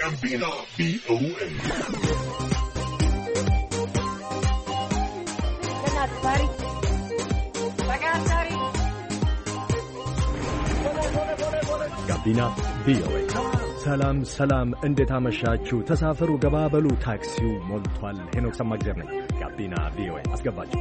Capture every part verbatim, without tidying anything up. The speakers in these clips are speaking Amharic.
ጋቢና ቪኦኤ ጋቢና ቪኦኤ። ሰላም ሰላም፣ እንዴት አመሻችሁ? ተሳፈሩ፣ ገባበሉ፣ ታክሲው ሞልቷል። ሄኖክ ሰማግዘር ነኝ። ጋቢና ቪኦኤ አስገባችሁ።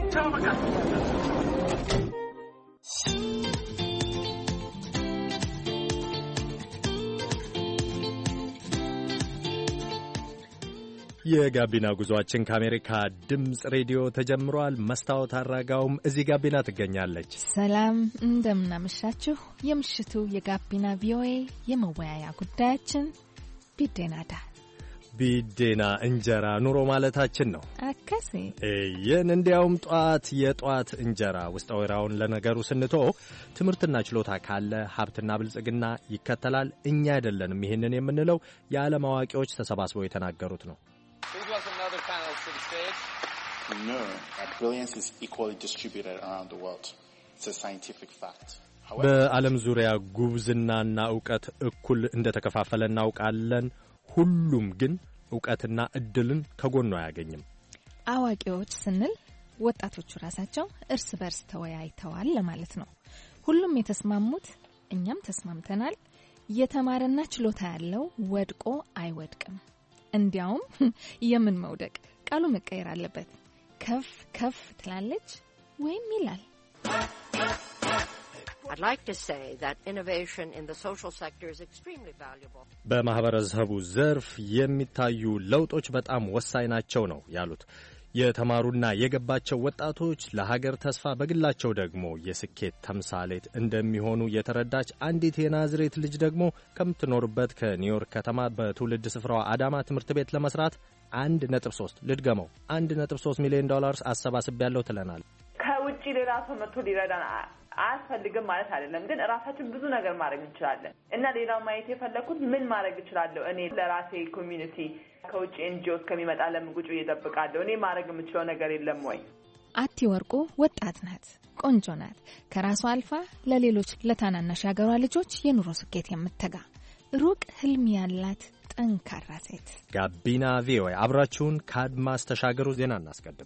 የጋቢና ጉዟችን ከአሜሪካ ድምፅ ሬዲዮ ተጀምሯል። መስታወት አራጋውም እዚህ ጋቢና ትገኛለች። ሰላም እንደምናመሻችሁ። የምሽቱ የጋቢና ቪኦኤ የመወያያ ጉዳያችን ቢዴናዳ ቢዴና እንጀራ ኑሮ ማለታችን ነው። አከሴ ይህን እንዲያውም ጧት የጧት እንጀራ ውስጥ ወይራውን ለነገሩ ስንቶ ትምህርትና ችሎታ ካለ ሀብትና ብልጽግና ይከተላል። እኛ አይደለንም ይህንን የምንለው፣ የዓለም አዋቂዎች ተሰባስበው የተናገሩት ነው። Please welcome another panelist to the stage. No, that brilliance is equally distributed around the world. It's a scientific fact. በዓለም ዙሪያ ጉብዝናና ዕውቀት እኩል እንደተከፋፈለ እናውቃለን። ሁሉም ግን ዕውቀትና እድልን ከጎኑ አያገኝም። አዋቂዎች ስንል ወጣቶቹ ራሳቸው እርስ በርስ ተወያይተዋል ለማለት ነው። ሁሉም የተስማሙት፣ እኛም ተስማምተናል፣ የተማረና ችሎታ ያለው ወድቆ አይወድቅም። እንዲያውም የምን መውደቅ ቃሉ መቀየር አለበት። ከፍ ከፍ ትላለች ወይም ይላል። I'd like to say that innovation in the social sector is extremely valuable. በማህበረሰቡ ዘርፍ የሚታዩ ለውጦች በጣም ወሳኝ ናቸው ነው ያሉት። የተማሩና የገባቸው ወጣቶች ለሀገር ተስፋ፣ በግላቸው ደግሞ የስኬት ተምሳሌት እንደሚሆኑ የተረዳች አንዲት የናዝሬት ልጅ ደግሞ ከምትኖርበት ከኒውዮርክ ከተማ በትውልድ ስፍራዋ አዳማ ትምህርት ቤት ለመስራት አንድ ነጥብ ሶስት ልድገመው አንድ ነጥብ ሶስት ሚሊዮን ዶላርስ አሰባስቤያለሁ ትለናል። ከውጪ ሌላ ሰው መጥቶ ሊረዳን አያስፈልግም ማለት አይደለም፣ ግን ራሳችን ብዙ ነገር ማድረግ እንችላለን እና ሌላው ማየት የፈለኩት ምን ማድረግ እችላለሁ እኔ ለራሴ ኮሚኒቲ። ከውጪ ኤንጂኦስ ከሚመጣ ለምጉጩ እየጠብቃለሁ እኔ ማድረግ የምችለው ነገር የለም ወይ? አቲ ወርቁ ወጣት ናት፣ ቆንጆ ናት። ከራሷ አልፋ ለሌሎች ለታናናሽ ያገሯ ልጆች የኑሮ ስኬት የምትተጋ ሩቅ ህልም ያላት ጠንካራ ሴት። ጋቢና ቪኦኤ አብራችሁን ከአድማስ ተሻገሩ። ዜና እናስቀድም።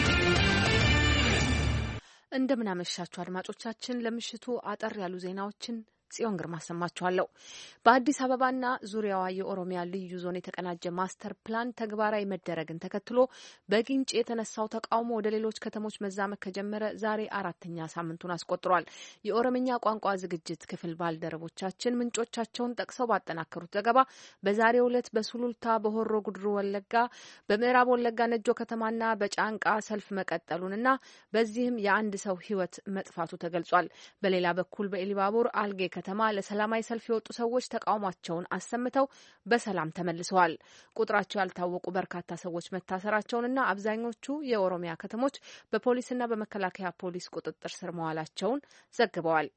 እንደምናመሻችሁ አድማጮቻችን፣ ለምሽቱ አጠር ያሉ ዜናዎችን ጽዮን ግርማ አሰማችኋለሁ። በአዲስ አበባና ዙሪያዋ የኦሮሚያ ልዩ ዞን የተቀናጀ ማስተር ፕላን ተግባራዊ መደረግን ተከትሎ በግንጭ የተነሳው ተቃውሞ ወደ ሌሎች ከተሞች መዛመት ከጀመረ ዛሬ አራተኛ ሳምንቱን አስቆጥሯል። የኦሮምኛ ቋንቋ ዝግጅት ክፍል ባልደረቦቻችን ምንጮቻቸውን ጠቅሰው ባጠናከሩት ዘገባ በዛሬው ዕለት በሱሉልታ፣ በሆሮ ጉድሩ ወለጋ፣ በምዕራብ ወለጋ ነጆ ከተማና በጫንቃ ሰልፍ መቀጠሉንና በዚህም የአንድ ሰው ሕይወት መጥፋቱ ተገልጿል። በሌላ በኩል በኢሊባቡር አልጌ ከተማ ለሰላማዊ ሰልፍ የወጡ ሰዎች ተቃውሟቸውን አሰምተው በሰላም ተመልሰዋል። ቁጥራቸው ያልታወቁ በርካታ ሰዎች መታሰራቸውንና አብዛኞቹ የኦሮሚያ ከተሞች በፖሊስና በመከላከያ ፖሊስ ቁጥጥር ስር መዋላቸውን ዘግበዋል።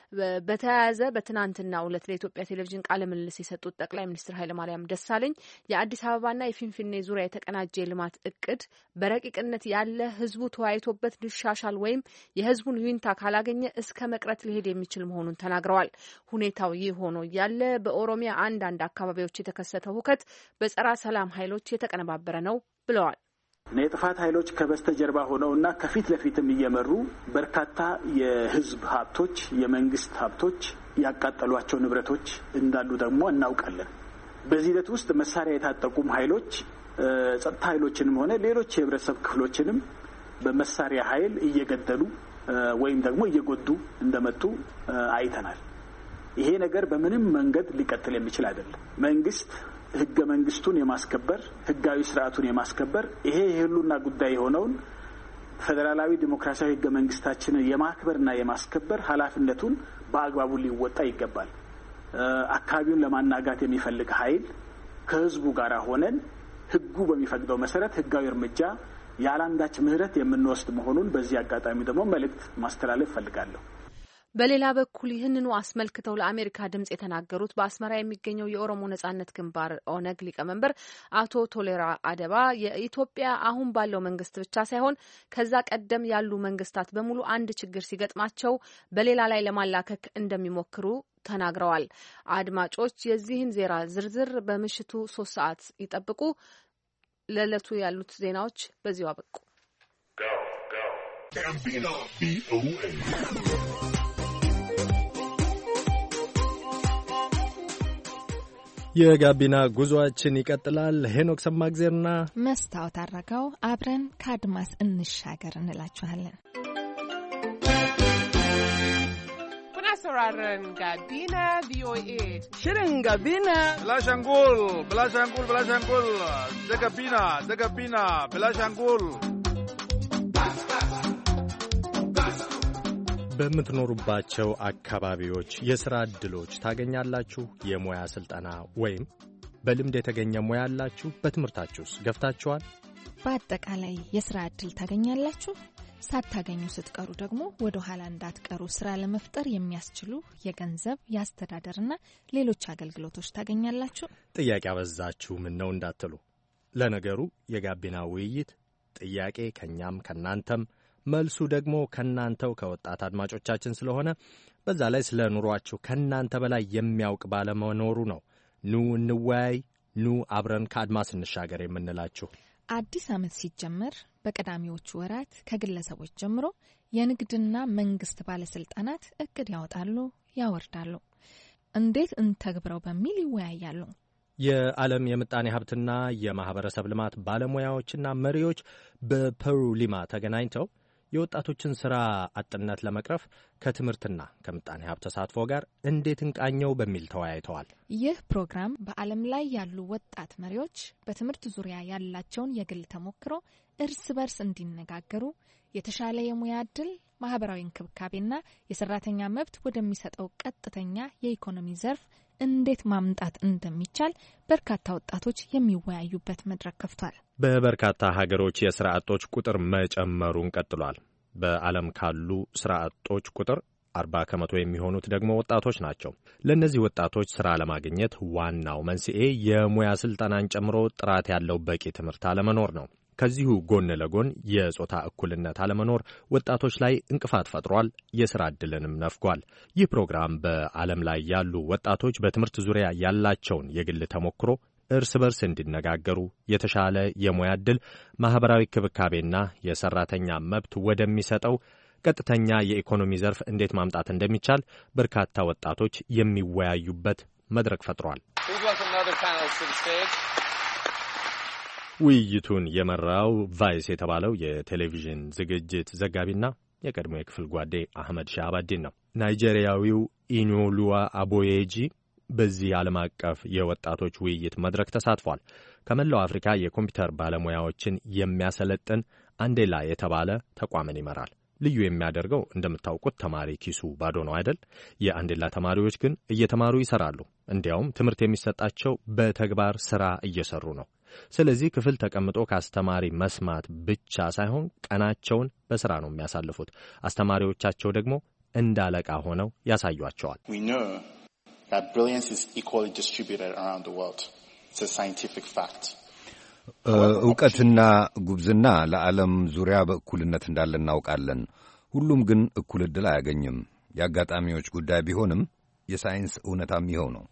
በተያያዘ በትናንትናው ዕለት ለኢትዮጵያ ቴሌቪዥን ቃለ ምልልስ የሰጡት ጠቅላይ ሚኒስትር ኃይለማርያም ደሳለኝ የአዲስ አበባና የፊንፊኔ ዙሪያ የተቀናጀ የልማት እቅድ በረቂቅነት ያለ ህዝቡ ተወያይቶበት ሊሻሻል ወይም የህዝቡን ይሁንታ ካላገኘ እስከ መቅረት ሊሄድ የሚችል መሆኑን ተናግረዋል። ሁኔታው ይህ ሆኖ ያለ በኦሮሚያ አንዳንድ አካባቢዎች የተከሰተው ሁከት በጸረ ሰላም ኃይሎች የተቀነባበረ ነው ብለዋል። የጥፋት ኃይሎች ከበስተጀርባ ሆነውና ከፊት ለፊትም እየመሩ በርካታ የህዝብ ሀብቶች፣ የመንግስት ሀብቶች፣ ያቃጠሏቸው ንብረቶች እንዳሉ ደግሞ እናውቃለን። በዚህ ሂደት ውስጥ መሳሪያ የታጠቁም ኃይሎች ጸጥታ ኃይሎችንም ሆነ ሌሎች የህብረተሰብ ክፍሎችንም በመሳሪያ ኃይል እየገደሉ ወይም ደግሞ እየጎዱ እንደመጡ አይተናል። ይሄ ነገር በምንም መንገድ ሊቀጥል የሚችል አይደለም። መንግስት ህገ መንግስቱን የማስከበር ህጋዊ ስርዓቱን የማስከበር ይሄ የህሉና ጉዳይ የሆነውን ፌዴራላዊ ዲሞክራሲያዊ ህገ መንግስታችንን የማክበርና የማስከበር ኃላፊነቱን በአግባቡ ሊወጣ ይገባል። አካባቢውን ለማናጋት የሚፈልግ ኃይል ከህዝቡ ጋር ሆነን ህጉ በሚፈቅደው መሰረት ህጋዊ እርምጃ ያላንዳች ምህረት የምንወስድ መሆኑን በዚህ አጋጣሚ ደግሞ መልእክት ማስተላለፍ ፈልጋለሁ። በሌላ በኩል ይህንኑ አስመልክተው ለአሜሪካ ድምጽ የተናገሩት በአስመራ የሚገኘው የኦሮሞ ነጻነት ግንባር ኦነግ ሊቀመንበር አቶ ቶሌራ አደባ የኢትዮጵያ አሁን ባለው መንግስት ብቻ ሳይሆን ከዛ ቀደም ያሉ መንግስታት በሙሉ አንድ ችግር ሲገጥማቸው በሌላ ላይ ለማላከክ እንደሚሞክሩ ተናግረዋል። አድማጮች የዚህን ዜና ዝርዝር በምሽቱ ሶስት ሰዓት ይጠብቁ። ለዕለቱ ያሉት ዜናዎች በዚሁ አበቁ። የጋቢና ጉዞአችን ይቀጥላል። ሄኖክ ሰማግዜርና መስታወት አረጋው አብረን ከአድማስ እንሻገር እንላችኋለን። sauraron Gabina V O A. Shirin Gabina. Bilashangul, Bilashangul, Bilashangul. Da Gabina, da Gabina, Bilashangul. በምትኖሩባቸው አካባቢዎች የሥራ ዕድሎች ታገኛላችሁ? የሙያ ሥልጠና ወይም በልምድ የተገኘ ሙያ አላችሁ? በትምህርታችሁስ ገፍታችኋል? በአጠቃላይ የሥራ ዕድል ታገኛላችሁ? ሳታገኙ ስትቀሩ ደግሞ ወደ ኋላ እንዳትቀሩ ስራ ለመፍጠር የሚያስችሉ የገንዘብ የአስተዳደርና ሌሎች አገልግሎቶች ታገኛላችሁ? ጥያቄ አበዛችሁ ምን ነው እንዳትሉ። ለነገሩ የጋቢና ውይይት ጥያቄ ከኛም ከናንተም መልሱ ደግሞ ከናንተው ከወጣት አድማጮቻችን ስለሆነ በዛ ላይ ስለ ኑሯችሁ ከናንተ በላይ የሚያውቅ ባለመኖሩ ነው ኑ እንወያይ፣ ኑ አብረን ከአድማስ እንሻገር የምንላችሁ። አዲስ ዓመት ሲጀመር በቀዳሚዎቹ ወራት ከግለሰቦች ጀምሮ የንግድና መንግስት ባለስልጣናት እቅድ ያወጣሉ፣ ያወርዳሉ። እንዴት እንተግብረው በሚል ይወያያሉ። የዓለም የምጣኔ ሀብትና የማህበረሰብ ልማት ባለሙያዎችና መሪዎች በፔሩ ሊማ ተገናኝተው የወጣቶችን ሥራ አጥነት ለመቅረፍ ከትምህርትና ከምጣኔ ሀብት ተሳትፎ ጋር እንዴት እንቃኘው በሚል ተወያይተዋል። ይህ ፕሮግራም በዓለም ላይ ያሉ ወጣት መሪዎች በትምህርት ዙሪያ ያላቸውን የግል ተሞክሮ እርስ በርስ እንዲነጋገሩ፣ የተሻለ የሙያ ዕድል፣ ማህበራዊ እንክብካቤና የሰራተኛ መብት ወደሚሰጠው ቀጥተኛ የኢኮኖሚ ዘርፍ እንዴት ማምጣት እንደሚቻል በርካታ ወጣቶች የሚወያዩበት መድረክ ከፍቷል። በበርካታ ሀገሮች የሥራ አጦች ቁጥር መጨመሩን ቀጥሏል። በዓለም ካሉ ሥራ አጦች ቁጥር አርባ ከመቶ የሚሆኑት ደግሞ ወጣቶች ናቸው። ለእነዚህ ወጣቶች ሥራ ለማግኘት ዋናው መንስኤ የሙያ ሥልጠናን ጨምሮ ጥራት ያለው በቂ ትምህርት አለመኖር ነው። ከዚሁ ጎን ለጎን የጾታ እኩልነት አለመኖር ወጣቶች ላይ እንቅፋት ፈጥሯል፣ የሥራ ዕድልንም ነፍጓል። ይህ ፕሮግራም በዓለም ላይ ያሉ ወጣቶች በትምህርት ዙሪያ ያላቸውን የግል ተሞክሮ እርስ በርስ እንዲነጋገሩ፣ የተሻለ የሙያ ዕድል፣ ማኅበራዊ ክብካቤና የሠራተኛ መብት ወደሚሰጠው ቀጥተኛ የኢኮኖሚ ዘርፍ እንዴት ማምጣት እንደሚቻል በርካታ ወጣቶች የሚወያዩበት መድረክ ፈጥሯል። ውይይቱን የመራው ቫይስ የተባለው የቴሌቪዥን ዝግጅት ዘጋቢና የቀድሞ የክፍል ጓዴ አህመድ ሻህባዲን ነው። ናይጄሪያዊው ኢኖሉዋ አቦዬጂ በዚህ ዓለም አቀፍ የወጣቶች ውይይት መድረክ ተሳትፏል። ከመላው አፍሪካ የኮምፒውተር ባለሙያዎችን የሚያሰለጥን አንዴላ የተባለ ተቋምን ይመራል። ልዩ የሚያደርገው እንደምታውቁት ተማሪ ኪሱ ባዶ ነው አይደል? የአንዴላ ተማሪዎች ግን እየተማሩ ይሰራሉ። እንዲያውም ትምህርት የሚሰጣቸው በተግባር ሥራ እየሰሩ ነው። ስለዚህ ክፍል ተቀምጦ ከአስተማሪ መስማት ብቻ ሳይሆን ቀናቸውን በሥራ ነው የሚያሳልፉት። አስተማሪዎቻቸው ደግሞ እንዳለቃ ሆነው ያሳዩአቸዋል። እውቀትና ጉብዝና ለዓለም ዙሪያ በእኩልነት እንዳለ እናውቃለን። ሁሉም ግን እኩል ዕድል አያገኝም። የአጋጣሚዎች ጉዳይ ቢሆንም የሳይንስ እውነታም ይኸው ነው።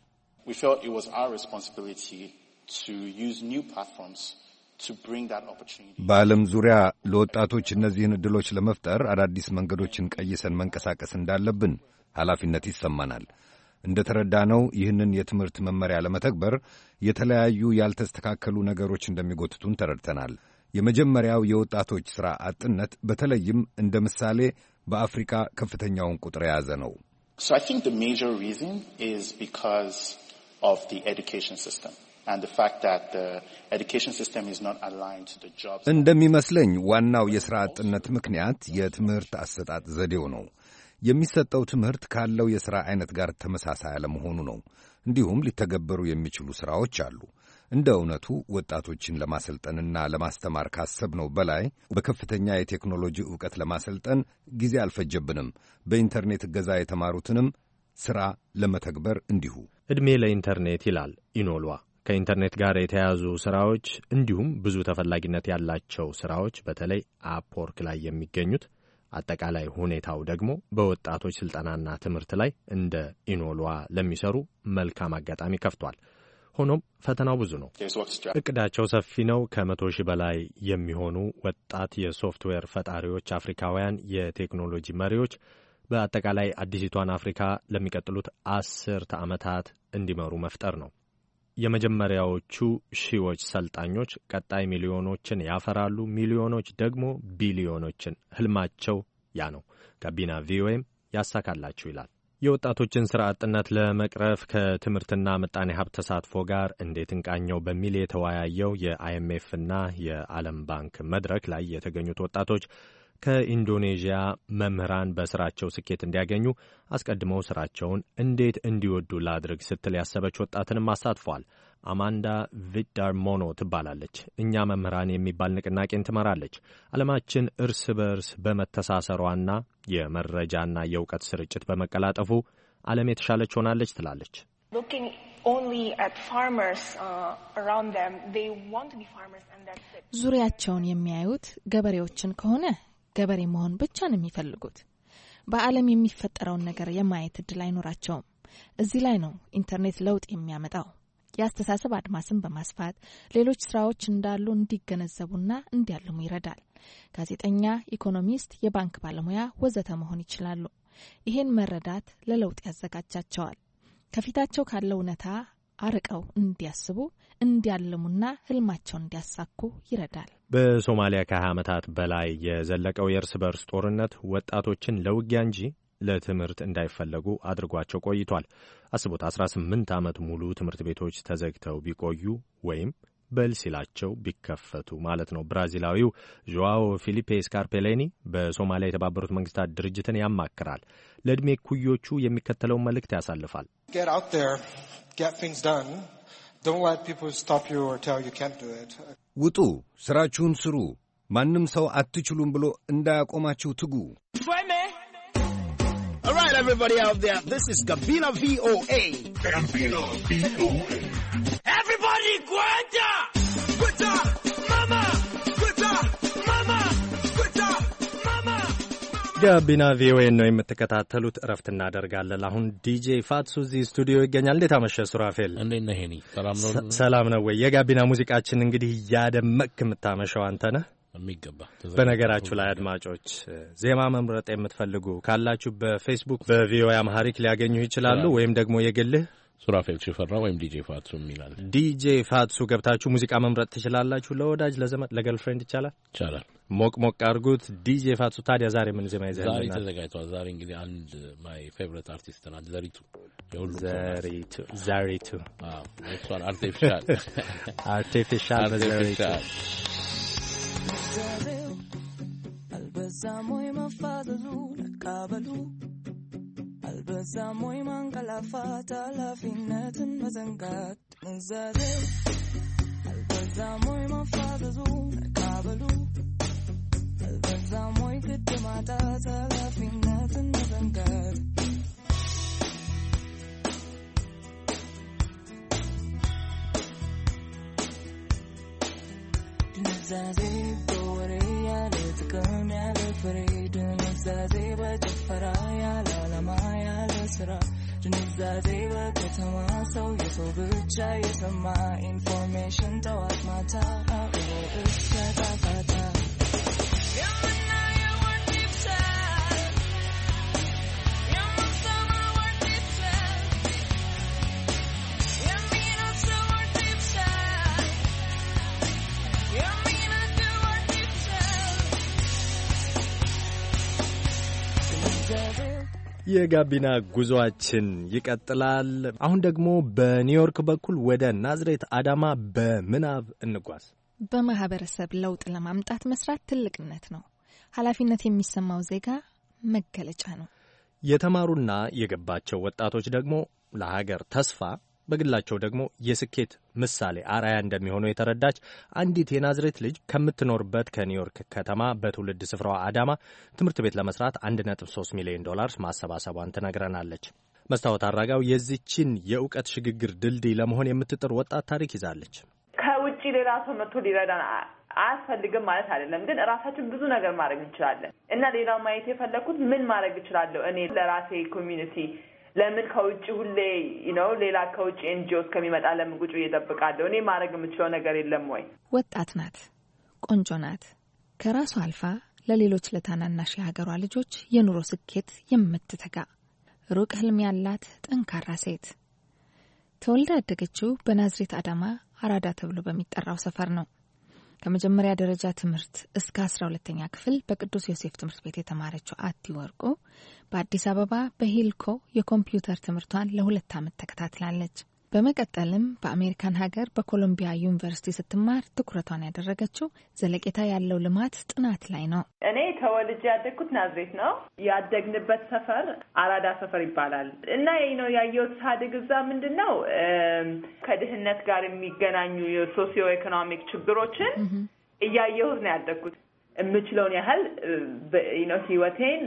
በዓለም ዙሪያ ለወጣቶች እነዚህን ዕድሎች ለመፍጠር አዳዲስ መንገዶችን ቀይሰን መንቀሳቀስ እንዳለብን ኃላፊነት ይሰማናል። እንደ ተረዳነው ይህንን የትምህርት መመሪያ ለመተግበር የተለያዩ ያልተስተካከሉ ነገሮች እንደሚጎትቱን ተረድተናል። የመጀመሪያው የወጣቶች ሥራ አጥነት በተለይም እንደ ምሳሌ በአፍሪካ ከፍተኛውን ቁጥር የያዘ ነው። እንደሚመስለኝ ዋናው የሥራ አጥነት ምክንያት የትምህርት አሰጣጥ ዘዴው ነው። የሚሰጠው ትምህርት ካለው የሥራ ዐይነት ጋር ተመሳሳይ አለመሆኑ ነው። እንዲሁም ሊተገበሩ የሚችሉ ሥራዎች አሉ። እንደ እውነቱ ወጣቶችን ለማሰልጠንና ለማስተማር ካሰብነው በላይ በከፍተኛ የቴክኖሎጂ ዕውቀት ለማሰልጠን ጊዜ አልፈጀብንም። በኢንተርኔት እገዛ የተማሩትንም ሥራ ለመተግበር እንዲሁ። ዕድሜ ለኢንተርኔት ይላል ኢኖሏ። ከኢንተርኔት ጋር የተያያዙ ሥራዎች እንዲሁም ብዙ ተፈላጊነት ያላቸው ሥራዎች በተለይ አፕወርክ ላይ የሚገኙት፣ አጠቃላይ ሁኔታው ደግሞ በወጣቶች ሥልጠናና ትምህርት ላይ እንደ ኢኖሏ ለሚሰሩ መልካም አጋጣሚ ከፍቷል። ሆኖም ፈተናው ብዙ ነው። እቅዳቸው ሰፊ ነው። ከመቶ ሺህ በላይ የሚሆኑ ወጣት የሶፍትዌር ፈጣሪዎች አፍሪካውያን የቴክኖሎጂ መሪዎች በአጠቃላይ አዲሲቷን አፍሪካ ለሚቀጥሉት አስርተ ዓመታት እንዲመሩ መፍጠር ነው። የመጀመሪያዎቹ ሺዎች ሰልጣኞች ቀጣይ ሚሊዮኖችን ያፈራሉ፣ ሚሊዮኖች ደግሞ ቢሊዮኖችን። ህልማቸው ያ ነው። ጋቢና ቪኦኤም ያሳካላችሁ ይላል። የወጣቶችን ሥራ አጥነት ለመቅረፍ ከትምህርትና ምጣኔ ሀብት ተሳትፎ ጋር እንዴት እንቃኘው በሚል የተወያየው የአይኤምኤፍና የዓለም ባንክ መድረክ ላይ የተገኙት ወጣቶች ከኢንዶኔዥያ መምህራን በሥራቸው ስኬት እንዲያገኙ አስቀድመው ሥራቸውን እንዴት እንዲወዱ ላድርግ ስትል ያሰበች ወጣትንም አሳትፏል። አማንዳ ቪዳር ሞኖ ትባላለች። እኛ መምህራን የሚባል ንቅናቄን ትመራለች። ዓለማችን እርስ በርስ በመተሳሰሯና የመረጃና የእውቀት ስርጭት በመቀላጠፉ ዓለም የተሻለች ሆናለች ትላለች። ዙሪያቸውን የሚያዩት ገበሬዎችን ከሆነ ገበሬ መሆን ብቻ ነው የሚፈልጉት። በዓለም የሚፈጠረውን ነገር የማየት እድል አይኖራቸውም። እዚህ ላይ ነው ኢንተርኔት ለውጥ የሚያመጣው። የአስተሳሰብ አድማስን በማስፋት ሌሎች ስራዎች እንዳሉ እንዲገነዘቡና እንዲያልሙ ይረዳል። ጋዜጠኛ፣ ኢኮኖሚስት፣ የባንክ ባለሙያ ወዘተ መሆን ይችላሉ። ይሄን መረዳት ለለውጥ ያዘጋጃቸዋል። ከፊታቸው ካለው እውነታ አርቀው እንዲያስቡ፣ እንዲያልሙና ህልማቸውን እንዲያሳኩ ይረዳል። በሶማሊያ ከሀያ ዓመታት በላይ የዘለቀው የእርስ በርስ ጦርነት ወጣቶችን ለውጊያ እንጂ ለትምህርት እንዳይፈለጉ አድርጓቸው ቆይቷል። አስቡት፣ አስራ ስምንት ዓመት ሙሉ ትምህርት ቤቶች ተዘግተው ቢቆዩ ወይም በል ሲላቸው ቢከፈቱ ማለት ነው። ብራዚላዊው ዦአዎ ፊሊፔ ስካርፔሌኒ በሶማሊያ የተባበሩት መንግስታት ድርጅትን ያማክራል። ለዕድሜ ኩዮቹ የሚከተለውን መልእክት ያሳልፋል። ውጡ፣ ስራችሁን ስሩ፣ ማንም ሰው አትችሉም ብሎ እንዳያቆማችሁ ትጉ። All right, everybody out there, this is Gabina V O A. Gabina V O A. Everybody, Guanta! Guanta! Mama! Guanta! Mama! Guanta! Mama! ጋቢና ቪኦኤ ነው የምትከታተሉት። እረፍት እናደርጋለን። አሁን ዲጄ ፋትሱ እዚህ ስቱዲዮ ይገኛል። እንዴት አመሸህ ሱራፌል? እንዴት ነህ ሄኒ? ሰላም ነው? ሰላም ነው ወይ? የጋቢና ሙዚቃችን እንግዲህ እያደመቅክ የምታመሸው አንተ ነህ። የሚገባ በነገራችሁ ላይ አድማጮች ዜማ መምረጥ የምትፈልጉ ካላችሁ በፌስቡክ በቪኦኤ አምሃሪክ ሊያገኙ ይችላሉ። ወይም ደግሞ የግልህ ሱራፌል ሽፈራ ወይም ዲጄ ፋትሱ የሚላል ዲጄ ፋትሱ ገብታችሁ ሙዚቃ መምረጥ ትችላላችሁ። ለወዳጅ፣ ለዘመድ፣ ለገርልፍሬንድ ይቻላል ይቻላል። ሞቅ ሞቅ አድርጉት። ዲጄ ፋትሱ ታዲያ ዛሬ ምን ዜማ ይዘህ? ዛሬ ተዘጋጅቷል። ዛሬ እንግዲህ አንድ ማይ ፌቨሪት አርቲስት ናት ዘሪቱ። የሁሉ ዘሪቱ ዘሪቱ አዎ እሷን አርቲፊሻል አርቲፊሻል ዘሪቱ Albezamoy mafadalu nakabalu Albezamoy mangalafata la finnetin mazangat Nzade Albezamoy mafadalu nakabalu Albezamoy kidmata la finnetin mazangat Nzade Come yale farid nizade ba jafara yala lama yala sara nizade ba katama so yeso bicha yesama information tawat mata avo iskata fata yamna yawan dipsa yamna sama wan dipsa yamina sama dipsa yamina የጋቢና ጉዞአችን ይቀጥላል። አሁን ደግሞ በኒውዮርክ በኩል ወደ ናዝሬት አዳማ በምናብ እንጓዝ። በማህበረሰብ ለውጥ ለማምጣት መስራት ትልቅነት ነው። ኃላፊነት የሚሰማው ዜጋ መገለጫ ነው። የተማሩና የገባቸው ወጣቶች ደግሞ ለሀገር ተስፋ በግላቸው ደግሞ የስኬት ምሳሌ አርአያ እንደሚሆኑ የተረዳች አንዲት የናዝሬት ልጅ ከምትኖርበት ከኒውዮርክ ከተማ በትውልድ ስፍራዋ አዳማ ትምህርት ቤት ለመስራት አንድ ነጥብ ሶስት ሚሊዮን ዶላር ማሰባሰቧን ትነግረናለች። መስታወት አራጋው የዚችን የእውቀት ሽግግር ድልድይ ለመሆን የምትጥር ወጣት ታሪክ ይዛለች። ከውጭ ሌላ ሰው መጥቶ ሊረዳን አያስፈልግም ማለት አይደለም፣ ግን ራሳችን ብዙ ነገር ማድረግ እንችላለን እና ሌላው ማየት የፈለኩት ምን ማድረግ እችላለሁ እኔ ለራሴ ኮሚዩኒቲ። ለምን ከውጭ ሁሌ ነው ሌላ ከውጭ ኤንጂኦስ ከሚመጣ ለምን ቁጭ እየጠብቃለሁ? እኔ ማድረግ የምችለው ነገር የለም ወይ? ወጣት ናት፣ ቆንጆ ናት። ከራሷ አልፋ ለሌሎች ለታናናሽ የሀገሯ ልጆች የኑሮ ስኬት የምትተጋ ሩቅ ህልም ያላት ጠንካራ ሴት። ተወልዳ ያደገችው በናዝሬት አዳማ አራዳ ተብሎ በሚጠራው ሰፈር ነው። ከመጀመሪያ ደረጃ ትምህርት እስከ አስራ ሁለተኛ ክፍል በቅዱስ ዮሴፍ ትምህርት ቤት የተማረችው አቲ ወርቁ በአዲስ አበባ በሂልኮ የኮምፒውተር ትምህርቷን ለሁለት ዓመት ተከታትላለች። በመቀጠልም በአሜሪካን ሀገር በኮሎምቢያ ዩኒቨርሲቲ ስትማር ትኩረቷን ያደረገችው ዘለቄታ ያለው ልማት ጥናት ላይ ነው። እኔ ተወልጄ ያደግኩት ናዝሬት ነው። ያደግንበት ሰፈር አራዳ ሰፈር ይባላል እና ይሄ ነው ያየሁት ሳድግ እዛ ምንድነው ከድህነት ጋር የሚገናኙ የሶሲዮ ኢኮኖሚክ ችግሮችን እያየሁት ነው ያደግኩት። የምችለውን ያህል ነው ህይወቴን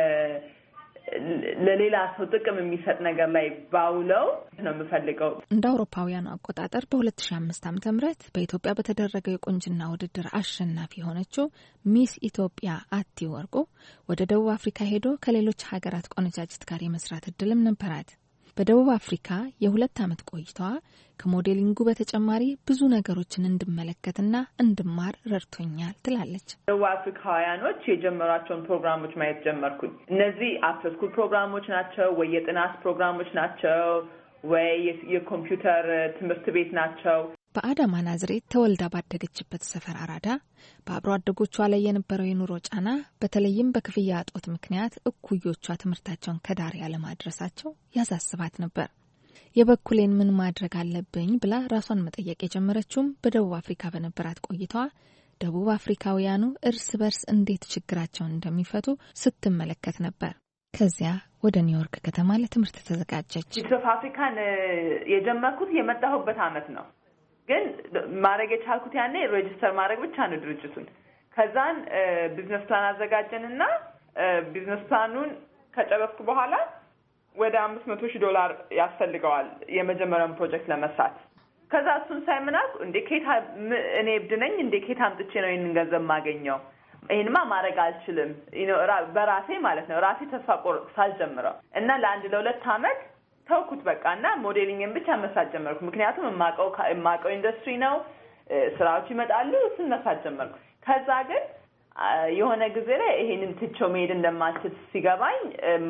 ለሌላ ሰው ጥቅም የሚሰጥ ነገር ላይ ባውለው ነው የምፈልገው። እንደ አውሮፓውያኑ አቆጣጠር በሁለት ሺህ አምስት ዓመተ ምህረት በኢትዮጵያ በተደረገው የቁንጅና ውድድር አሸናፊ የሆነችው ሚስ ኢትዮጵያ አቲ ወርቁ ወደ ደቡብ አፍሪካ ሄዶ ከሌሎች ሀገራት ቆነጃጅት ጋር የመስራት እድልም ነበራት። በደቡብ አፍሪካ የሁለት ዓመት ቆይታዋ ከሞዴሊንጉ በተጨማሪ ብዙ ነገሮችን እንድመለከትና እንድማር ረድቶኛል ትላለች። ደቡብ አፍሪካውያኖች የጀመሯቸውን ፕሮግራሞች ማየት ጀመርኩኝ። እነዚህ አፍተር ስኩል ፕሮግራሞች ናቸው ወይ የጥናት ፕሮግራሞች ናቸው ወይ የኮምፒውተር ትምህርት ቤት ናቸው። በአዳማ ናዝሬት ተወልዳ ባደገችበት ሰፈር አራዳ በአብሮ አደጎቿ ላይ የነበረው የኑሮ ጫና በተለይም በክፍያ እጦት ምክንያት እኩዮቿ ትምህርታቸውን ከዳር ያለማድረሳቸው ያሳስባት ነበር። የበኩሌን ምን ማድረግ አለብኝ ብላ ራሷን መጠየቅ የጀመረችውም በደቡብ አፍሪካ በነበራት ቆይታዋ ደቡብ አፍሪካውያኑ እርስ በርስ እንዴት ችግራቸውን እንደሚፈቱ ስትመለከት ነበር። ከዚያ ወደ ኒውዮርክ ከተማ ለትምህርት ተዘጋጀች። ደቡብ አፍሪካን የጀመርኩት የመጣሁበት አመት ነው። ግን ማድረግ የቻልኩት ያኔ ሬጂስተር ማድረግ ብቻ ነው ድርጅቱን። ከዛን ቢዝነስ ፕላን አዘጋጀንና ቢዝነስ ፕላኑን ከጨረስኩ በኋላ ወደ አምስት መቶ ሺህ ዶላር ያስፈልገዋል የመጀመሪያውን ፕሮጀክት ለመስራት። ከዛ እሱን ሳይምናል እንዴ ኬታ እኔ እብድ ነኝ እንዴ ኬታ አምጥቼ ነው ይሄንን ገንዘብ ማገኘው? ይሄንማ ማድረግ አልችልም በራሴ ማለት ነው። ራሴ ተስፋ ቆርጬ ሳልጀምረው እና ለአንድ ለሁለት አመት ተውኩት በቃና ሞዴሊንግን ብቻ መስራት ጀመርኩ። ምክንያቱም የማቀው የማቀው ኢንዱስትሪ ነው፣ ስራዎች ይመጣሉ፣ እሱን መስራት ጀመርኩ። ከዛ ግን የሆነ ጊዜ ላይ ይሄንን ትቼው መሄድ እንደማልችል ሲገባኝ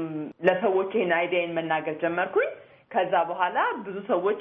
ለሰዎች ይሄን አይዲያን መናገር ጀመርኩኝ። ከዛ በኋላ ብዙ ሰዎች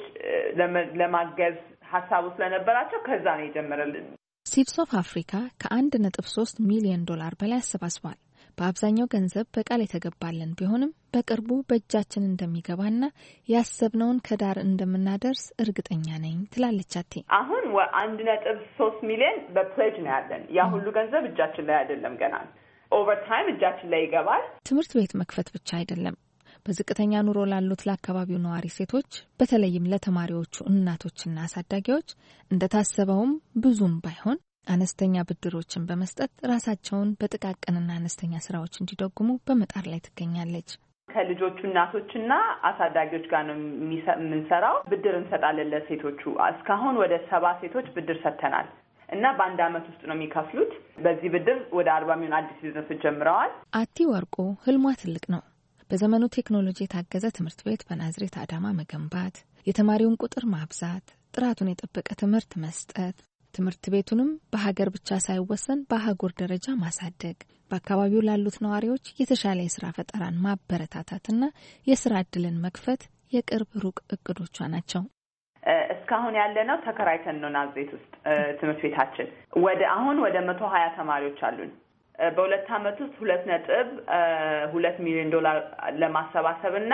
ለማገዝ ሀሳቡ ስለነበራቸው ከዛ ነው የጀመረልን። ሲድስ ኦፍ አፍሪካ ከአንድ ነጥብ ሶስት ሚሊዮን ዶላር በላይ አሰባስቧል። በአብዛኛው ገንዘብ በቃል የተገባልን ቢሆንም በቅርቡ በእጃችን እንደሚገባና ያሰብነውን ከዳር እንደምናደርስ እርግጠኛ ነኝ ትላለች አቲ። አሁን አንድ ነጥብ ሶስት ሚሊዮን በፕሌጅ ነው ያለን። ያ ሁሉ ገንዘብ እጃችን ላይ አይደለም ገና። ኦቨር ታይም እጃችን ላይ ይገባል። ትምህርት ቤት መክፈት ብቻ አይደለም። በዝቅተኛ ኑሮ ላሉት ለአካባቢው ነዋሪ ሴቶች በተለይም ለተማሪዎቹ እናቶችና አሳዳጊዎች እንደታሰበውም ብዙም ባይሆን አነስተኛ ብድሮችን በመስጠት ራሳቸውን በጥቃቅንና አነስተኛ ስራዎች እንዲደጉሙ በመጣር ላይ ትገኛለች። ከልጆቹ እናቶችና አሳዳጊዎች ጋር ነው የምንሰራው። ብድር እንሰጣለን ለሴቶቹ። እስካሁን ወደ ሰባ ሴቶች ብድር ሰጥተናል እና በአንድ አመት ውስጥ ነው የሚከፍሉት። በዚህ ብድር ወደ አርባ ሚሊዮን አዲስ ቢዝነሶች ጀምረዋል። አቲ ወርቁ ህልሟ ትልቅ ነው። በዘመኑ ቴክኖሎጂ የታገዘ ትምህርት ቤት በናዝሬት አዳማ መገንባት፣ የተማሪውን ቁጥር ማብዛት፣ ጥራቱን የጠበቀ ትምህርት መስጠት፣ ትምህርት ቤቱንም በሀገር ብቻ ሳይወሰን በአህጉር ደረጃ ማሳደግ፣ በአካባቢው ላሉት ነዋሪዎች የተሻለ የስራ ፈጠራን ማበረታታትና የስራ እድልን መክፈት የቅርብ ሩቅ እቅዶቿ ናቸው። እስካሁን ያለነው ተከራይተን ነው ናዝሬት ውስጥ ትምህርት ቤታችን። ወደ አሁን ወደ መቶ ሀያ ተማሪዎች አሉን። በሁለት አመት ውስጥ ሁለት ነጥብ ሁለት ሚሊዮን ዶላር ለማሰባሰብና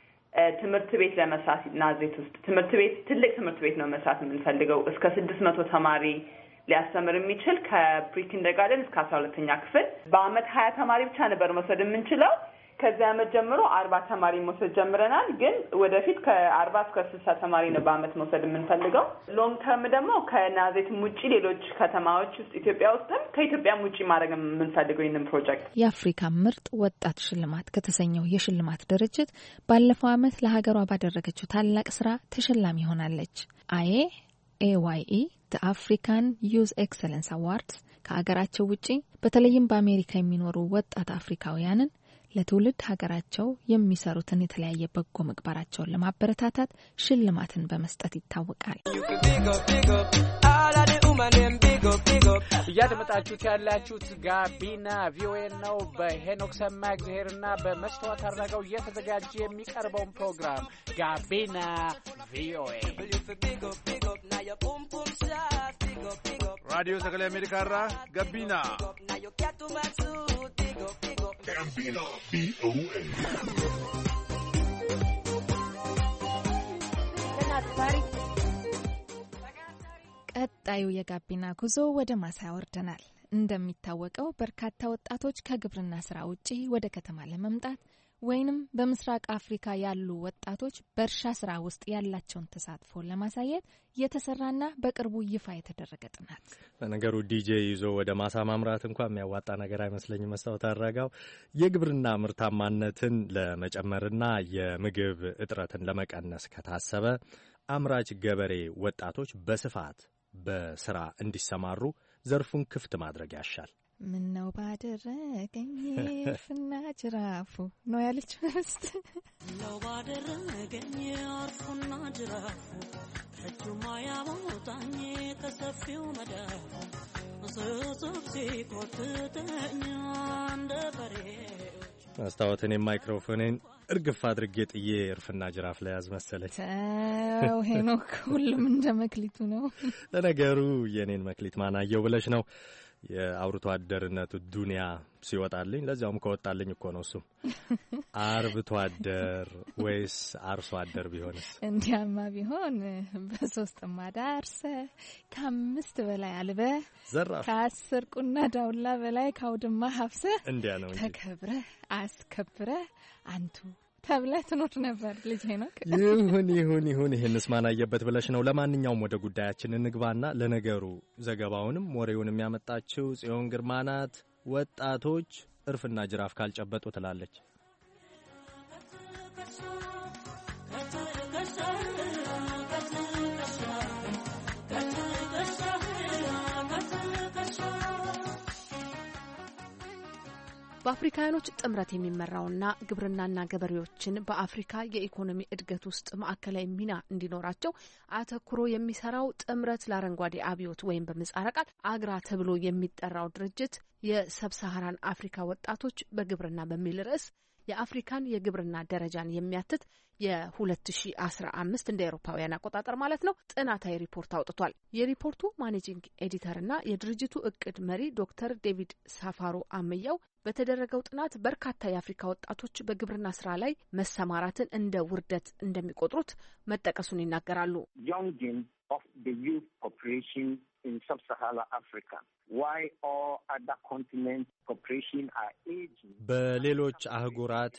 ትምህርት ቤት ለመስራት ናዝሬት ውስጥ ትምህርት ቤት ትልቅ ትምህርት ቤት ነው መስራት የምንፈልገው። እስከ ስድስት መቶ ተማሪ ሊያስተምር የሚችል ከፕሪ ኪንደርጋርተን እስከ አስራ ሁለተኛ ክፍል። በአመት ሀያ ተማሪ ብቻ ነበር መውሰድ የምንችለው። ከዚያ ዓመት ጀምሮ አርባ ተማሪ መውሰድ ጀምረናል። ግን ወደፊት ከአርባ እስከ ስልሳ ተማሪ ነው በአመት መውሰድ የምንፈልገው። ሎንግ ተርም ደግሞ ከናዝሬትም ውጪ ሌሎች ከተማዎች ውስጥ ኢትዮጵያ ውስጥም ከኢትዮጵያም ውጪ ማድረግ የምንፈልገው ይህንን ፕሮጀክት። የአፍሪካ ምርጥ ወጣት ሽልማት ከተሰኘው የሽልማት ድርጅት ባለፈው ዓመት ለሀገሯ ባደረገችው ታላቅ ስራ ተሸላሚ ሆናለች። አይ ኤ ዋይ ኢ the African Youth Excellence Awards ከሀገራቸው ውጪ በተለይም በአሜሪካ የሚኖሩ ወጣት አፍሪካውያንን ለትውልድ ሀገራቸው የሚሰሩትን የተለያየ በጎ ምግባራቸውን ለማበረታታት ሽልማትን በመስጠት ይታወቃል። እያደመጣችሁት ያላችሁት ጋቢና ቪኦኤ ነው። በሄኖክ ሰማእግዚአብሔርና በመስተዋት አድርገው እየተዘጋጀ የሚቀርበውን ፕሮግራም ጋቢና ቪኦኤ ራዲዮ ሰገሌ አሜሪካ ራ ጋቢና ጋቢና ቪኦኤ ቀጣዩ የጋቢና ጉዞ ወደ ማሳ ያወርደናል። እንደሚታወቀው በርካታ ወጣቶች ከግብርና ስራ ውጪ ወደ ከተማ ለመምጣት ወይንም በምስራቅ አፍሪካ ያሉ ወጣቶች በእርሻ ስራ ውስጥ ያላቸውን ተሳትፎ ለማሳየት የተሰራና በቅርቡ ይፋ የተደረገ ጥናት። ለነገሩ ዲጄ ይዞ ወደ ማሳ ማምራት እንኳን የሚያዋጣ ነገር አይመስለኝም። መስታወት አድራጋው የግብርና ምርታማነትን ለመጨመርና የምግብ እጥረትን ለመቀነስ ከታሰበ አምራች ገበሬ ወጣቶች በስፋት በስራ እንዲሰማሩ ዘርፉን ክፍት ማድረግ ያሻል። ምን ነው ባደረገኝ ፍና ጅራፉ ነው ያለች መስት ነው ባደረገኝ አርፉና ጅራፉ ከጁማ ያሞታኝ ከሰፊው መዳፉ ሰሰብሲ ቆጥተኛ እንደ በሬ መስታወትን የማይክሮፎኔን እርግፍ አድርጌ ጥዬ እርፍና ጅራፍ ላይ ያዝመሰለኝ። ተው ሄኖክ፣ ሁሉም እንደ መክሊቱ ነው። ለነገሩ የኔን መክሊት ማናየው ብለሽ ነው? የአውርቶ አደርነቱ ዱንያ ሲወጣልኝ፣ ለዚያውም ከወጣልኝ እኮ ነው። እሱም አርብቶ አደር ወይስ አርሶ አደር ቢሆንስ? እንዲያማ ቢሆን በሶስት ማዳ አርሰ ከአምስት በላይ አልበ ዘራፍ ከአስር ቁና ዳውላ በላይ ካውድማ ሀፍሰ እንዲያ ነው እንጂ ተከብረ አስከብረ አንቱ ተብለህ ትኖር ነበር ልጅ ሄኖክ። ይሁን ይሁን ይሁን፣ ይህንስ ማናየበት ብለሽ ነው። ለማንኛውም ወደ ጉዳያችን እንግባና ለነገሩ ዘገባውንም ወሬውንም ያመጣችው ጽዮን ግርማ ናት። ወጣቶች እርፍና ጅራፍ ካልጨበጡ ትላለች። በአፍሪካውያኖች ጥምረት የሚመራውና ግብርናና ገበሬዎችን በአፍሪካ የኢኮኖሚ እድገት ውስጥ ማዕከላዊ ሚና እንዲኖራቸው አተኩሮ የሚሰራው ጥምረት ለአረንጓዴ አብዮት ወይም በምህጻረ ቃል አግራ ተብሎ የሚጠራው ድርጅት የሰብሳሃራን አፍሪካ ወጣቶች በግብርና በሚል ርዕስ የአፍሪካን የግብርና ደረጃን የሚያትት የሁለት ሺ አስራ አምስት እንደ አውሮፓውያን አቆጣጠር ማለት ነው ጥናታዊ ሪፖርት አውጥቷል። የሪፖርቱ ማኔጂንግ ኤዲተርና የድርጅቱ እቅድ መሪ ዶክተር ዴቪድ ሳፋሮ አመያው በተደረገው ጥናት በርካታ የአፍሪካ ወጣቶች በግብርና ስራ ላይ መሰማራትን እንደ ውርደት እንደሚቆጥሩት መጠቀሱን ይናገራሉ። of the youth population in sub-Saharan Africa. Why all other continents population are aging? በሌሎች አህጉራት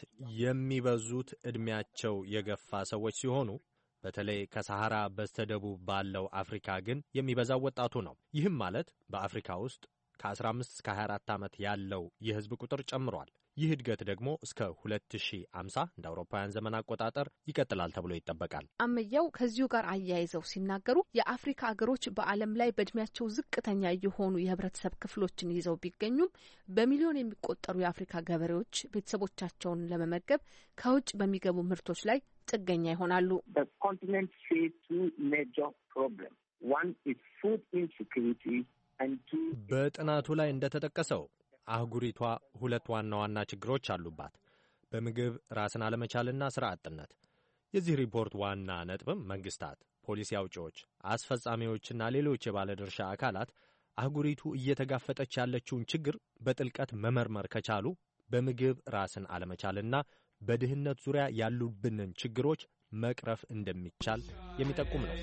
የሚበዙት እድሜያቸው የገፋ ሰዎች ሲሆኑ በተለይ ከሰሃራ በስተደቡብ ባለው አፍሪካ ግን የሚበዛው ወጣቱ ነው። ይህም ማለት በአፍሪካ ውስጥ ከአስራ አምስት እስከ ሀያ አራት ዓመት ያለው የህዝብ ቁጥር ጨምሯል። ይህ እድገት ደግሞ እስከ ሁለት ሺህ ሃምሳ እንደ አውሮፓውያን ዘመን አቆጣጠር ይቀጥላል ተብሎ ይጠበቃል። አመያው ከዚሁ ጋር አያይዘው ሲናገሩ የአፍሪካ አገሮች በዓለም ላይ በእድሜያቸው ዝቅተኛ የሆኑ የህብረተሰብ ክፍሎችን ይዘው ቢገኙም በሚሊዮን የሚቆጠሩ የአፍሪካ ገበሬዎች ቤተሰቦቻቸውን ለመመገብ ከውጭ በሚገቡ ምርቶች ላይ ጥገኛ ይሆናሉ። The continent faces two major problems. One is food insecurity and two በጥናቱ ላይ እንደተጠቀሰው አህጉሪቷ ሁለት ዋና ዋና ችግሮች አሉባት። በምግብ ራስን አለመቻልና ስራ አጥነት። የዚህ ሪፖርት ዋና ነጥብም መንግስታት፣ ፖሊሲ አውጪዎች፣ አስፈጻሚዎችና ሌሎች የባለድርሻ አካላት አህጉሪቱ እየተጋፈጠች ያለችውን ችግር በጥልቀት መመርመር ከቻሉ በምግብ ራስን አለመቻልና በድህነት ዙሪያ ያሉብንን ችግሮች መቅረፍ እንደሚቻል የሚጠቁም ነው።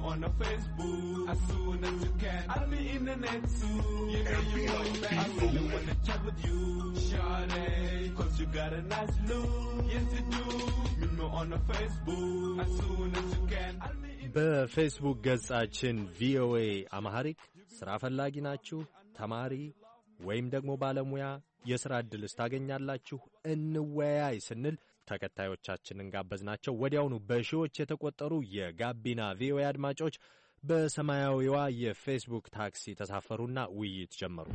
በፌስቡክ ገጻችን ቪኦኤ አማሃሪክ ሥራ ፈላጊ ናችሁ፣ ተማሪ ወይም ደግሞ ባለሙያ የሥራ ዕድልስ ታገኛላችሁ? እንወያይ ስንል ተከታዮቻችንን ጋበዝናቸው። ወዲያውኑ በሺዎች የተቆጠሩ የጋቢና ቪኦኤ አድማጮች በሰማያዊዋ የፌስቡክ ታክሲ ተሳፈሩና ውይይት ጀመሩ።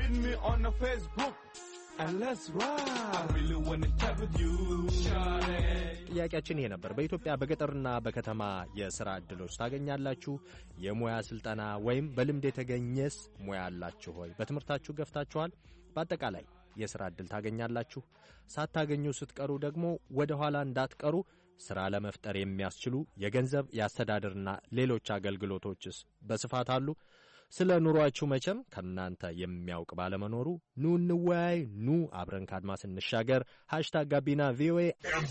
ጥያቄያችን ይሄ ነበር። በኢትዮጵያ በገጠርና በከተማ የሥራ ዕድሎች ታገኛላችሁ? የሙያ ሥልጠና ወይም በልምድ የተገኘስ ሙያ አላችሁ ሆይ? በትምህርታችሁ ገፍታችኋል? በአጠቃላይ የሥራ ዕድል ታገኛላችሁ? ሳታገኙ ስትቀሩ ደግሞ ወደ ኋላ እንዳትቀሩ ሥራ ለመፍጠር የሚያስችሉ የገንዘብ የአስተዳደርና ሌሎች አገልግሎቶችስ በስፋት አሉ? ስለ ኑሯችሁ መቼም ከእናንተ የሚያውቅ ባለመኖሩ ኑ እንወያይ፣ ኑ አብረን ካድማስ እንሻገር። ሃሽታግ ጋቢና ቪኦኤ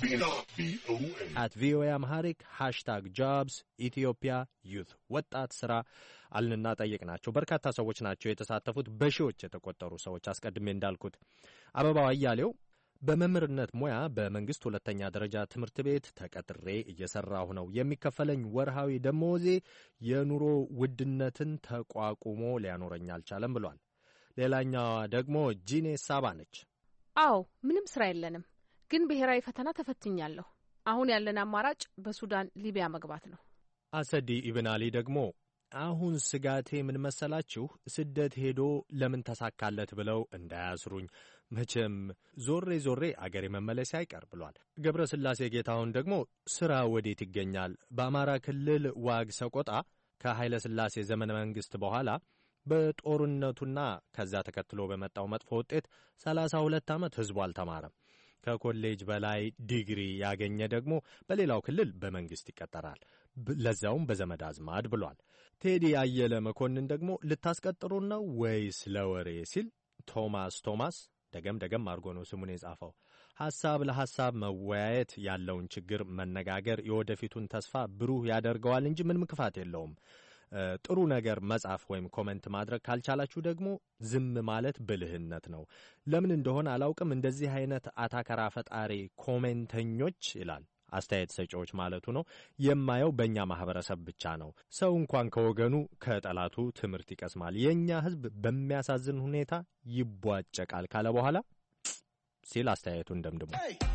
አት ቪኦኤ አምሃሪክ ሃሽታግ ጆብስ ኢትዮጵያ ዩት ወጣት ሥራ አልንና ጠየቅናቸው። በርካታ ሰዎች ናቸው የተሳተፉት፣ በሺዎች የተቆጠሩ ሰዎች። አስቀድሜ እንዳልኩት አበባው አያሌው በመምህርነት ሙያ በመንግስት ሁለተኛ ደረጃ ትምህርት ቤት ተቀጥሬ እየሰራሁ ነው። የሚከፈለኝ ወርሃዊ ደሞዜ የኑሮ ውድነትን ተቋቁሞ ሊያኖረኝ አልቻለም ብሏል። ሌላኛዋ ደግሞ ጂኔ ሳባ ነች። አዎ ምንም ስራ የለንም፣ ግን ብሔራዊ ፈተና ተፈትኛለሁ። አሁን ያለን አማራጭ በሱዳን ሊቢያ መግባት ነው። አሰዲ ኢብን አሊ ደግሞ አሁን ስጋቴ ምን መሰላችሁ? ስደት ሄዶ ለምን ተሳካለት ብለው እንዳያስሩኝ፣ መቼም ዞሬ ዞሬ አገሬ መመለስ አይቀር ብሏል። ገብረ ስላሴ ጌታሁን ደግሞ ስራ ወዴት ይገኛል? በአማራ ክልል ዋግ ሰቆጣ ከኃይለ ስላሴ ዘመነ መንግስት በኋላ በጦርነቱና ከዛ ተከትሎ በመጣው መጥፎ ውጤት ሰላሳ ሁለት ዓመት ህዝቡ አልተማረም። ከኮሌጅ በላይ ዲግሪ ያገኘ ደግሞ በሌላው ክልል በመንግስት ይቀጠራል፣ ለዛውም በዘመድ አዝማድ ብሏል። ቴዲ አየለ መኮንን ደግሞ ልታስቀጥሩን ነው ወይስ ለወሬ ሲል ቶማስ ቶማስ ደገም ደገም አድርጎ ነው ስሙን የጻፈው። ሐሳብ ለሐሳብ መወያየት፣ ያለውን ችግር መነጋገር የወደፊቱን ተስፋ ብሩህ ያደርገዋል እንጂ ምንም ክፋት የለውም። ጥሩ ነገር መጻፍ ወይም ኮሜንት ማድረግ ካልቻላችሁ ደግሞ ዝም ማለት ብልህነት ነው። ለምን እንደሆነ አላውቅም፣ እንደዚህ አይነት አታከራ ፈጣሪ ኮሜንተኞች ይላል አስተያየት ሰጪዎች ማለቱ ነው የማየው በእኛ ማህበረሰብ ብቻ ነው። ሰው እንኳን ከወገኑ ከጠላቱ ትምህርት ይቀስማል። የእኛ ህዝብ በሚያሳዝን ሁኔታ ይቧጨቃል ካለ በኋላ ሲል አስተያየቱን ደምድሞ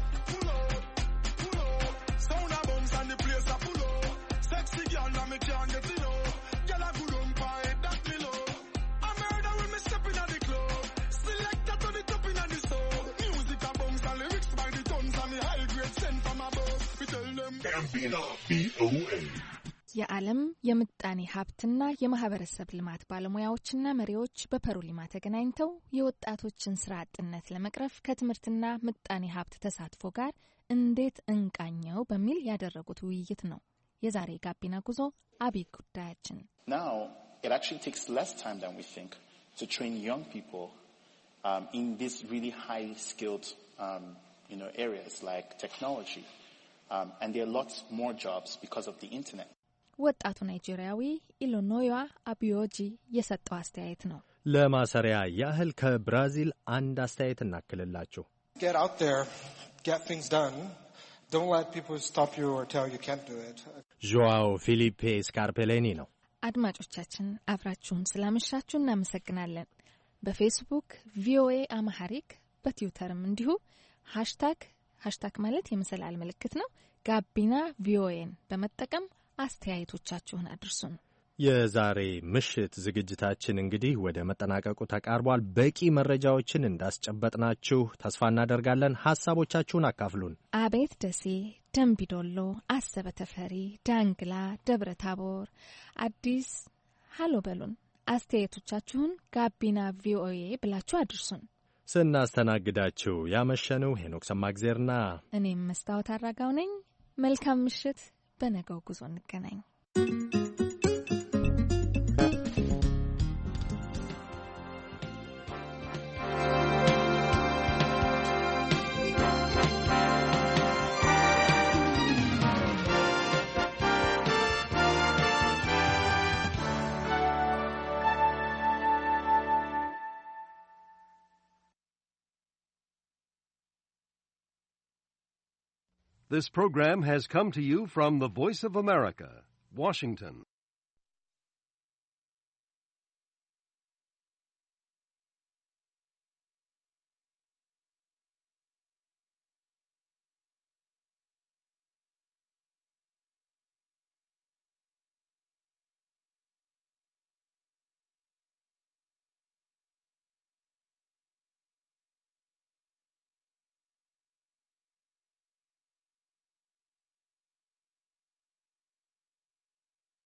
የዓለም የምጣኔ ሀብትና የማህበረሰብ ልማት ባለሙያዎችና መሪዎች በፐሩሊማ ተገናኝተው የወጣቶችን ስራ አጥነት ለመቅረፍ ከትምህርትና ምጣኔ ሀብት ተሳትፎ ጋር እንዴት እንቃኘው በሚል ያደረጉት ውይይት ነው የዛሬ ጋቢና ጉዞ አብይ ጉዳያችን። Now it actually takes less time than we think to train young people um, in these really high skilled um, you know areas like technology. Um, and there are lots more jobs because of the internet. ወጣቱ ናይጄሪያዊ ኢሎኖይዋ አቢዮጂ የሰጠው አስተያየት ነው። ለማሰሪያ ያህል ከብራዚል አንድ አስተያየት እናክልላችሁ። Get out there, get things done. Don't let people stop you or tell you can't do it. ጆአው ፊሊፔ ስካርፔሌኒ ነው። አድማጮቻችን አብራችሁን ስላመሻችሁ እናመሰግናለን። በፌስቡክ ቪኦኤ አማሃሪክ፣ በትዊተርም እንዲሁ ሃሽታግ ሃሽታግ ማለት የመሰላል ምልክት ነው ጋቢና ቪኦኤን በመጠቀም አስተያየቶቻችሁን አድርሱን። የዛሬ ምሽት ዝግጅታችን እንግዲህ ወደ መጠናቀቁ ተቃርቧል። በቂ መረጃዎችን እንዳስጨበጥናችሁ ተስፋ እናደርጋለን። ሐሳቦቻችሁን አካፍሉን። አቤት ደሴ፣ ደምቢዶሎ፣ አሰበ ተፈሪ፣ ዳንግላ፣ ደብረ ታቦር፣ አዲስ ሃሎ በሉን። አስተያየቶቻችሁን ጋቢና ቪኦኤ ብላችሁ አድርሱን። ስናስተናግዳችሁ ያመሸነው ሄኖክ ሰማግዜርና እኔም መስታወት አራጋው ነኝ። መልካም ምሽት። በነገው ጉዞ እንገናኝ። This program has come to you from the Voice of America, Washington.